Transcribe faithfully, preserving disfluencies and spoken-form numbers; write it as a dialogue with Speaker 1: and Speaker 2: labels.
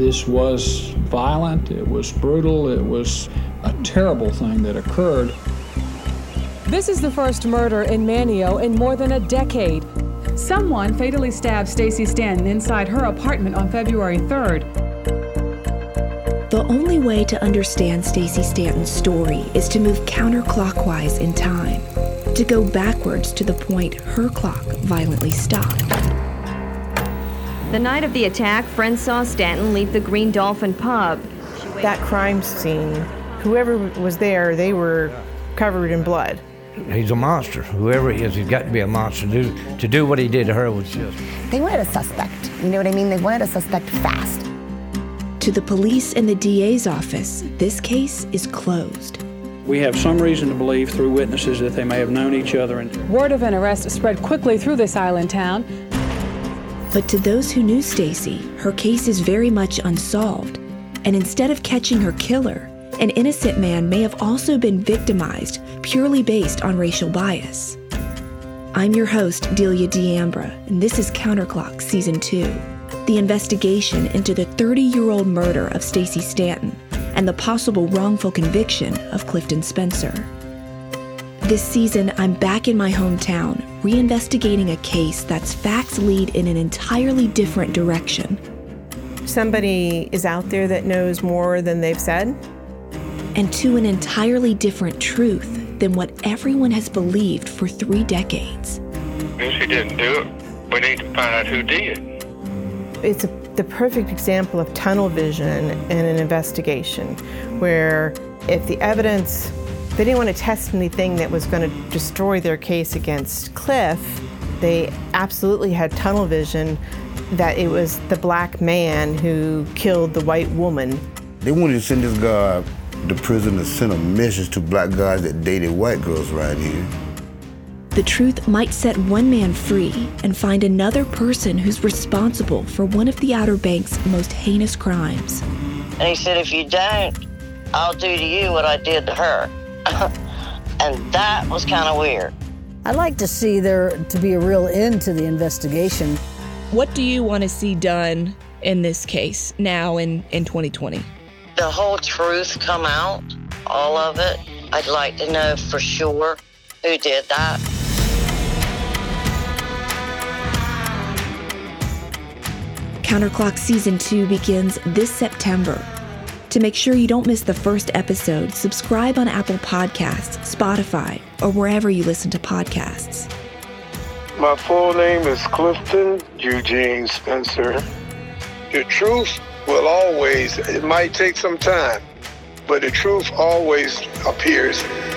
Speaker 1: This was violent, it was brutal, it was a terrible thing that occurred.
Speaker 2: This is the first murder in Manteo in more than a decade. Someone fatally stabbed Stacey Stanton inside her apartment on February third.
Speaker 3: The only way to understand Stacey Stanton's story is to move counterclockwise in time, to go backwards to the point her clock violently stopped.
Speaker 4: The night of the attack, friends saw Stanton leave the Green Dolphin pub.
Speaker 5: That crime scene, whoever was there, they were covered in blood.
Speaker 6: He's a monster. Whoever he is, he's got to be a monster. To do, to do what he did to her was just...
Speaker 7: They wanted a suspect. You know what I mean? They wanted a suspect fast.
Speaker 3: To the police and the D A's office, this case is closed.
Speaker 1: We have some reason to believe through witnesses that they may have known each other. And
Speaker 2: word of an arrest spread quickly through this island town.
Speaker 3: But to those who knew Stacey, her case is very much unsolved. And instead of catching her killer, an innocent man may have also been victimized purely based on racial bias. I'm your host, Delia D'Ambra, and this is Counterclock Season two, the investigation into the thirty-year-old murder of Stacey Stanton and the possible wrongful conviction of Clifton Spencer. This season, I'm back in my hometown, reinvestigating a case that's facts lead in an entirely different direction.
Speaker 5: Somebody is out there that knows more than they've said.
Speaker 3: And to an entirely different truth than what everyone has believed for three decades.
Speaker 8: If she didn't do it, we need to find out who did.
Speaker 5: It's a, the perfect example of tunnel vision in an investigation, where if the evidence, they didn't want to test anything that was going to destroy their case against Cliff, they absolutely had tunnel vision that it was the black man who killed the white woman.
Speaker 9: They wanted to send this guy to prison to send a message to black guys that dated white girls right here.
Speaker 3: The truth might set one man free and find another person who's responsible for one of the Outer Banks' most heinous crimes.
Speaker 10: And he said, if you don't, I'll do to you what I did to her. And that was kind of weird.
Speaker 11: I'd like to see there to be a real end to the investigation.
Speaker 12: What do you want to see done in this case now in, in twenty twenty?
Speaker 10: The whole truth come out, all of it. I'd like to know for sure who did that.
Speaker 3: Counterclock Season two begins this September. To make sure you don't miss the first episode, subscribe on Apple Podcasts, Spotify, or wherever you listen to podcasts.
Speaker 13: My full name is Clifton Eugene Spencer. The truth will always, it might take some time, but the truth always appears